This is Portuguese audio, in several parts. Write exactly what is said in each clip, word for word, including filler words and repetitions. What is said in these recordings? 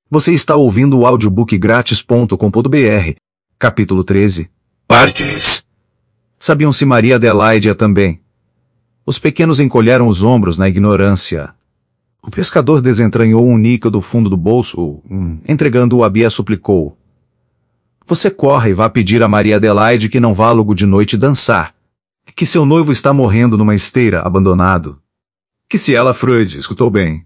Você está ouvindo o audiobook grátis ponto com ponto br, capítulo treze. Partes. Sabiam-se Maria Adelaide também. Os pequenos encolheram os ombros na ignorância. O pescador desentranhou um níquel do fundo do bolso, hum, entregando-o a Bia, suplicou. Você corre e vá pedir a Maria Adelaide que não vá logo de noite dançar. Que seu noivo está morrendo numa esteira, abandonado. Que se ela Freud, escutou bem.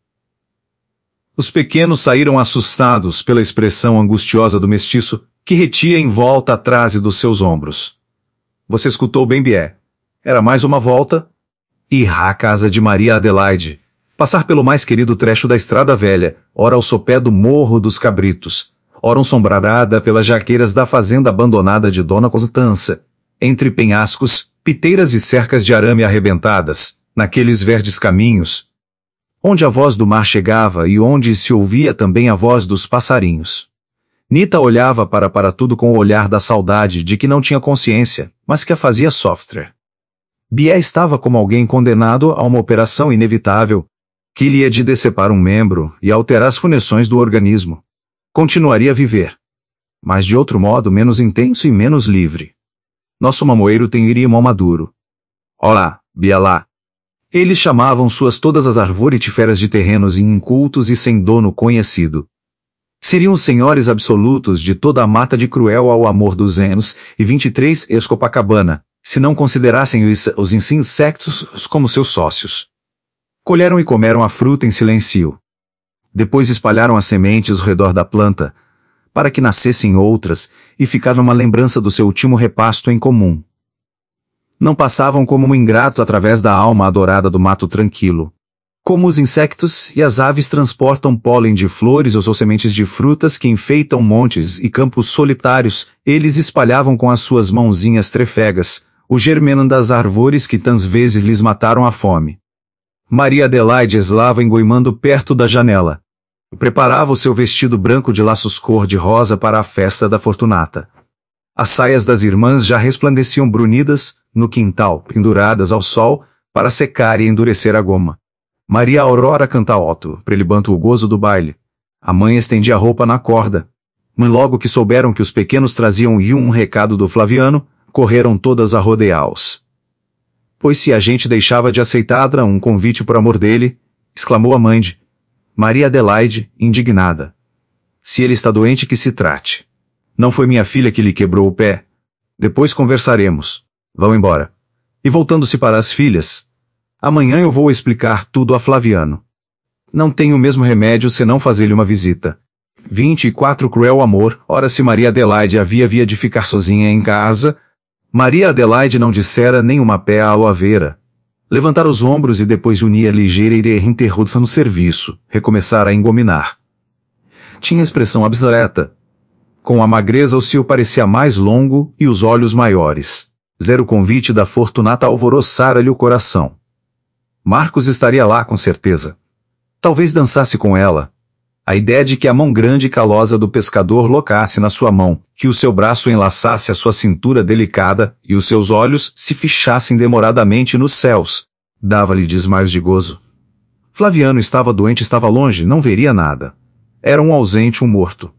Os pequenos saíram assustados pela expressão angustiosa do mestiço, que retia em volta a trase dos seus ombros. Você escutou bem, Bié. Era mais uma volta. Ir à casa de Maria Adelaide. Passar pelo mais querido trecho da estrada velha, ora ao sopé do Morro dos Cabritos, ora ensombrada pelas jaqueiras da fazenda abandonada de Dona Constança, entre penhascos, piteiras e cercas de arame arrebentadas, naqueles verdes caminhos, onde a voz do mar chegava e onde se ouvia também a voz dos passarinhos. Nita olhava para para tudo com o olhar da saudade de que não tinha consciência, mas que a fazia sofrer. Bié estava como alguém condenado a uma operação inevitável, que lhe ia de decepar um membro e alterar as funções do organismo. Continuaria a viver, mas de outro modo menos intenso e menos livre. Nosso mamoeiro tem irmão maduro. Olá, Bialá. Eles chamavam suas todas as arvoritíferas de terrenos incultos e sem dono conhecido. Seriam os senhores absolutos de toda a mata de Cruel ao amor dos Enos e vinte e três Escopacabana, se não considerassem os, os insectos como seus sócios. Colheram e comeram a fruta em silêncio. Depois espalharam as sementes ao redor da planta, para que nascessem outras, e ficaram uma lembrança do seu último repasto em comum. Não passavam como ingratos através da alma adorada do mato tranquilo. Como os insectos e as aves transportam pólen de flores ou sementes de frutas que enfeitam montes e campos solitários, eles espalhavam com as suas mãozinhas trefegas o germeno das árvores que tantas vezes lhes mataram a fome. Maria Adelaide eslava engoimando perto da janela. Preparava o seu vestido branco de laços cor-de-rosa para a festa da Fortunata. As saias das irmãs já resplandeciam brunidas, no quintal, penduradas ao sol, para secar e endurecer a goma. Maria Aurora canta alto, prelibando o gozo do baile. A mãe estendia a roupa na corda. Mas logo que souberam que os pequenos traziam um recado do Flaviano, correram todas a rodeá-los. Pois se a gente deixava de aceitar um convite por amor dele, exclamou a mãe de Maria Adelaide, indignada. Se ele está doente, que se trate. Não foi minha filha que lhe quebrou o pé. Depois conversaremos. Vão embora. E voltando-se para as filhas. Amanhã eu vou explicar tudo a Flaviano. Não tenho o mesmo remédio senão fazer-lhe uma visita. vinte e quatro Cruel amor, ora se Maria Adelaide havia via de ficar sozinha em casa. Maria Adelaide não dissera nem uma pé à aloaveira. Levantara os ombros e depois unia ligeira e interrupção no serviço, recomeçara a engominar. Tinha expressão abstrata. Com a magreza o cio parecia mais longo e os olhos maiores. Zero convite da Fortunata alvoroçara-lhe o coração. Marcos estaria lá com certeza. Talvez dançasse com ela. A ideia de que a mão grande e calosa do pescador locasse na sua mão, que o seu braço enlaçasse a sua cintura delicada e os seus olhos se fichassem demoradamente nos céus, dava-lhe desmaios de gozo. Flaviano estava doente, estava longe, não veria nada. Era um ausente, um morto.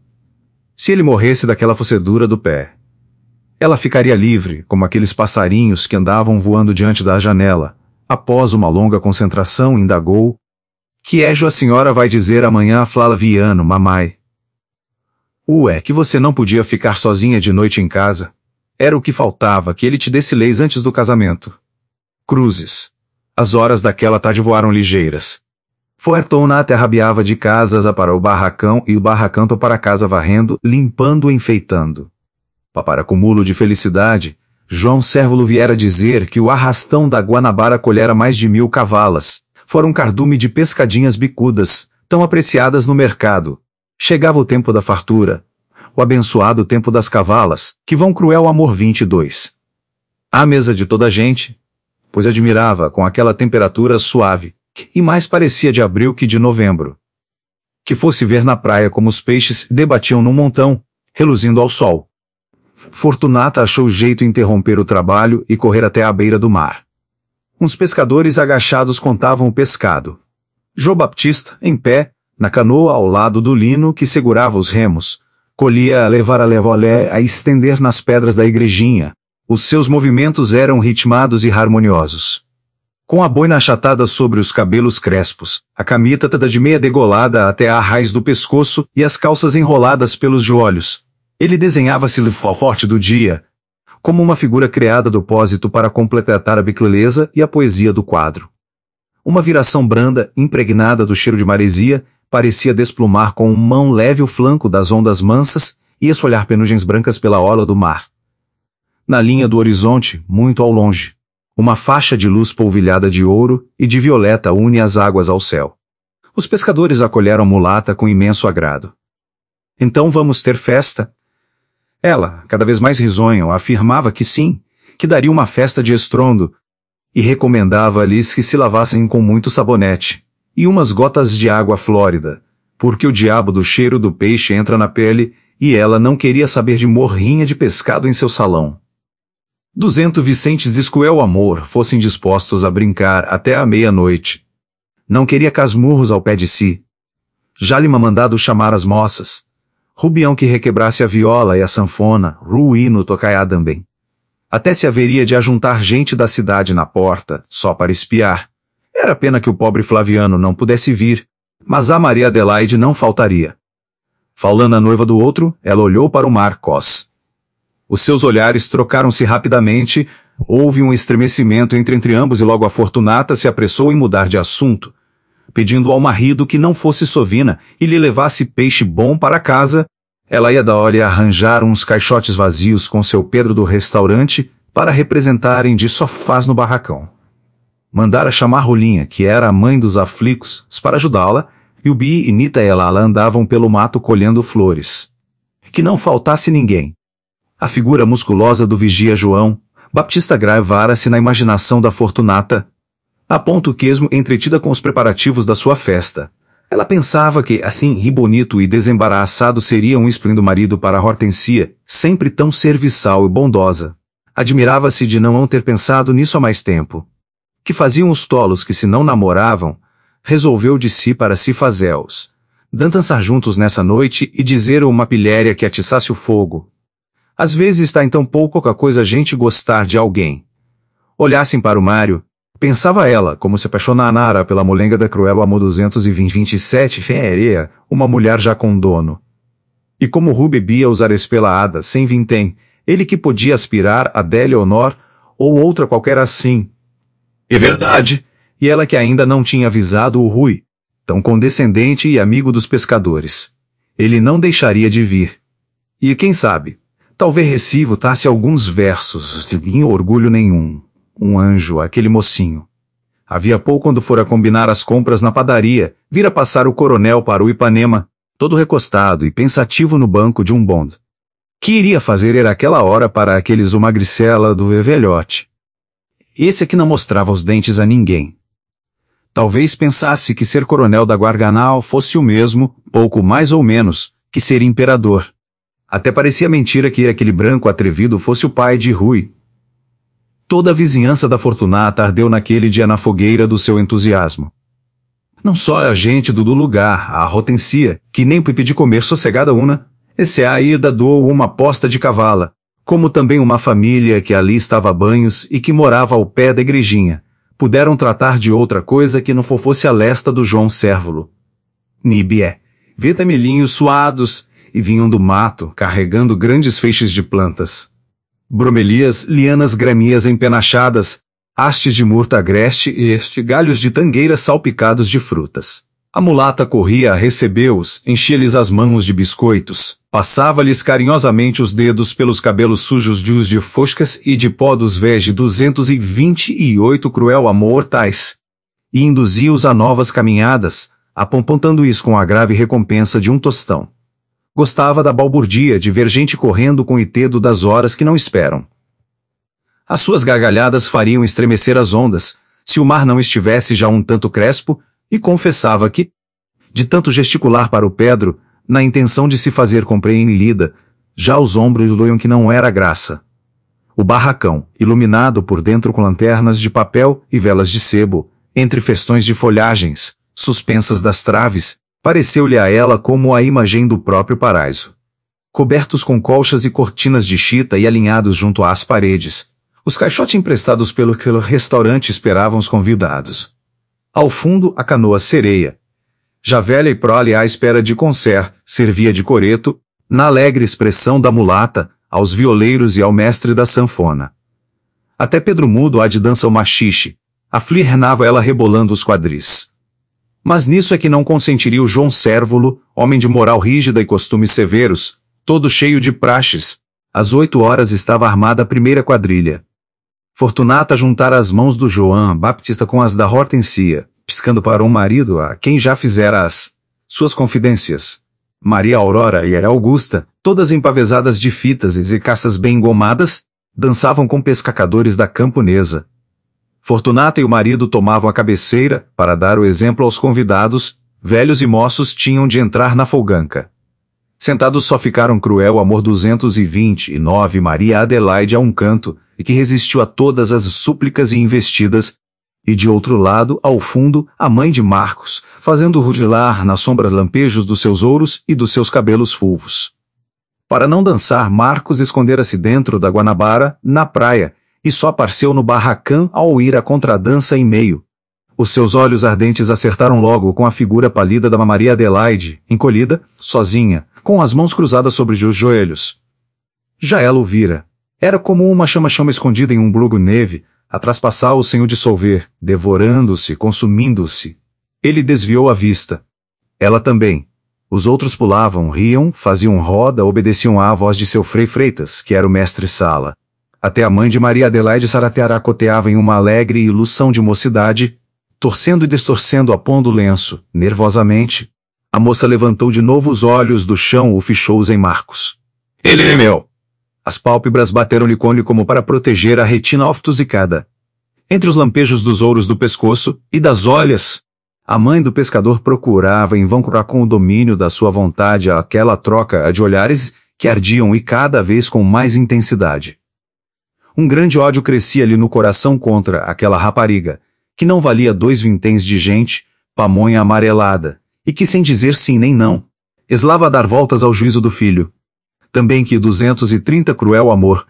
Se ele morresse daquela focedura do pé, ela ficaria livre, como aqueles passarinhos que andavam voando diante da janela. Após uma longa concentração, indagou: que é a senhora vai dizer amanhã a Flaviano, mamãe? Ué, que você não podia ficar sozinha de noite em casa. Era o que faltava, que ele te desse leis antes do casamento. Cruzes. As horas daquela tarde voaram ligeiras. Fortuna até rabiava de casas para o barracão e o barracão para a casa varrendo, limpando e enfeitando. Para acumulo de felicidade, João Cérvulo viera dizer que o arrastão da Guanabara colhera mais de mil cavalas. Fora um cardume de pescadinhas bicudas, tão apreciadas no mercado. Chegava o tempo da fartura. O abençoado tempo das cavalas, que vão Cruel amor vinte e dois. À mesa de toda a gente, pois admirava com aquela temperatura suave, e mais parecia de abril que de novembro. Que fosse ver na praia como os peixes debatiam num montão, reluzindo ao sol. Fortunata achou jeito interromper o trabalho e correr até à beira do mar. Uns pescadores agachados contavam o pescado. João Baptista, em pé, Na canoa ao lado do lino que segurava os remos, colhia a levar a levolé a estender nas pedras da igrejinha. Os seus movimentos eram ritmados e harmoniosos. Com a boina achatada sobre os cabelos crespos, a camita toda de meia degolada até a raiz do pescoço e as calças enroladas pelos joelhos, ele desenhava-se no forte do dia, como uma figura criada do pósito para completar a beleza e a poesia do quadro. Uma viração branda, impregnada do cheiro de maresia, parecia desplumar com uma mão leve o flanco das ondas mansas e esfolhar penugens brancas pela orla do mar. Na linha do horizonte, muito ao longe, uma faixa de luz polvilhada de ouro e de violeta une as águas ao céu. Os pescadores acolheram a mulata com imenso agrado. Então vamos ter festa? Ela, cada vez mais risonho, afirmava que sim, que daria uma festa de estrondo, e recomendava-lhes que se lavassem com muito sabonete e umas gotas de água flórida, porque o diabo do cheiro do peixe entra na pele, e ela não queria saber de morrinha de pescado em seu salão. Duzento Vicentes e Escuel Amor fossem dispostos a brincar até a meia-noite. Não queria casmurros ao pé de si. Já lhe mandado chamar as moças. Rubião que requebrasse a viola e a sanfona, Ruíno tocaiá também. Até se haveria de ajuntar gente da cidade na porta, só para espiar. Era pena que o pobre Flaviano não pudesse vir, mas a Maria Adelaide não faltaria. Falando a noiva do outro, ela olhou para o Marcos. Os seus olhares trocaram-se rapidamente, houve um estremecimento entre, entre ambos e logo a Fortunata se apressou em mudar de assunto, pedindo ao marido que não fosse sovina e lhe levasse peixe bom para casa. Ela ia da hora arranjar uns caixotes vazios com seu Pedro do restaurante para representarem de sofás no barracão. Mandara chamar Rolinha, que era a mãe dos aflicos, para ajudá-la, e o Bi e Nita e Elala andavam pelo mato colhendo flores. Que não faltasse ninguém. A figura musculosa do vigia João Baptista gravara-se na imaginação da Fortunata, a ponto que, mesmo entretida com os preparativos da sua festa, ela pensava que, assim, ri bonito e desembaraçado seria um espléndido marido para a Hortensia, sempre tão serviçal e bondosa. Admirava-se de não ter pensado nisso há mais tempo. Que faziam os tolos que, se não namoravam, resolveu de si para si fazê-los, dançar juntos nessa noite e dizer a uma pilhéria que atiçasse o fogo. Às vezes está em tão pouca coisa a gente gostar de alguém. Olhassem para o Mário, pensava ela, como se apaixonara pela molenga da cruel amor duzentos e vinte e sete feria, uma mulher já com dono. E como Ru bebia os arespelaada sem vintém, ele que podia aspirar a Délia Honor, ou outra qualquer assim. É verdade, e ela que ainda não tinha avisado o Rui, tão condescendente e amigo dos pescadores. Ele não deixaria de vir. E quem sabe, talvez recitasse alguns versos, de orgulho nenhum. Um anjo, aquele mocinho. Havia pouco quando fora combinar as compras na padaria, vira passar o coronel para o Ipanema, todo recostado e pensativo no banco de um bonde. Que iria fazer era aquela hora para aqueles o magricela do velhote? Esse aqui não mostrava os dentes a ninguém. Talvez pensasse que ser coronel da Guarganal fosse o mesmo, pouco mais ou menos, que ser imperador. Até parecia mentira que aquele branco atrevido fosse o pai de Rui. Toda a vizinhança da Fortunata ardeu naquele dia na fogueira do seu entusiasmo. Não só a gente do, do lugar, a Hortensia, que nem pipi de comer sossegada una, esse a ida doou uma posta de cavala, como também uma família que ali estava a banhos e que morava ao pé da igrejinha, puderam tratar de outra coisa que não fosse a lesta do João Cérvulo. Níbié, vetamelinhos suados, e vinham do mato, carregando grandes feixes de plantas. Bromelias, lianas gramias empenachadas, hastes de murta agreste e este galhos de tangueira salpicados de frutas. A mulata corria a recebê-os, enchia-lhes as mãos de biscoitos, passava-lhes carinhosamente os dedos pelos cabelos sujos de os de foscas e de pó dos vege duzentos e vinte e oito cruel amor tais, e induzia-os a novas caminhadas, apontando-os com a grave recompensa de um tostão. Gostava da balburdia de ver gente correndo com itedo das horas que não esperam. As suas gargalhadas fariam estremecer as ondas, se o mar não estivesse já um tanto crespo, e confessava que, de tanto gesticular para o Pedro, na intenção de se fazer compreendida, já os ombros doiam que não era graça. O barracão, iluminado por dentro com lanternas de papel e velas de sebo, entre festões de folhagens, suspensas das traves, Pareceu-lhe a ela como a imagem do próprio paraíso. Cobertos com colchas e cortinas de chita e alinhados junto às paredes, os caixotes emprestados pelo restaurante esperavam os convidados. Ao fundo, a canoa sereia, já velha e prole à espera de conser, servia de coreto, na alegre expressão da mulata, aos violeiros e ao mestre da sanfona. Até Pedro Mudo há de dança o machixe, a flir renava ela rebolando os quadris. Mas nisso é que não consentiria o João Cérvulo, homem de moral rígida e costumes severos, todo cheio de praxes. Às oito horas estava armada a primeira quadrilha. Fortunata juntara as mãos do João Baptista com as da Hortensia, piscando para um marido a quem já fizera as suas confidências. Maria Aurora e Era Augusta, todas empavesadas de fitas e caças bem engomadas, dançavam com pescadores da camponesa. Fortunata e o marido tomavam a cabeceira, para dar o exemplo aos convidados, velhos e moços tinham de entrar na folganca. Sentados só ficaram Cruel Amor duzentos e vinte e nove Maria Adelaide a um canto, e que resistiu a todas as súplicas e investidas, e de outro lado, ao fundo, a mãe de Marcos, fazendo rudilar na sombra lampejos dos seus ouros e dos seus cabelos fulvos. Para não dançar, Marcos escondera-se dentro da Guanabara, na praia, e só apareceu no barracão ao ir a contradança em meio. Os seus olhos ardentes acertaram logo com a figura pálida da Maria Adelaide, encolhida, sozinha, com as mãos cruzadas sobre os joelhos. Já ela o vira. Era como uma chama-chama escondida em um blugo neve, a traspassá-o sem o dissolver, devorando-se, consumindo-se. Ele desviou a vista. Ela também. Os outros pulavam, riam, faziam roda, obedeciam à voz de seu Frei Freitas, que era o mestre-sala. Até a mãe de Maria Adelaide saratearacoteava em uma alegre ilusão de mocidade, torcendo e distorcendo a pão do lenço, nervosamente. A moça levantou de novo os olhos do chão e fichou-os em Marcos. Ele é meu! As pálpebras bateram-lhe com-lhe como para proteger a retina oftusicada. Entre os lampejos dos ouros do pescoço e das olhas, a mãe do pescador procurava em vão com o domínio da sua vontade aquela troca de olhares que ardiam e cada vez com mais intensidade. Um grande ódio crescia-lhe no coração contra aquela rapariga, que não valia dois vinténs de gente, pamonha amarelada, e que sem dizer sim nem não, eslava a dar voltas ao juízo do filho. Também que duzentos e trinta Cruel Amor,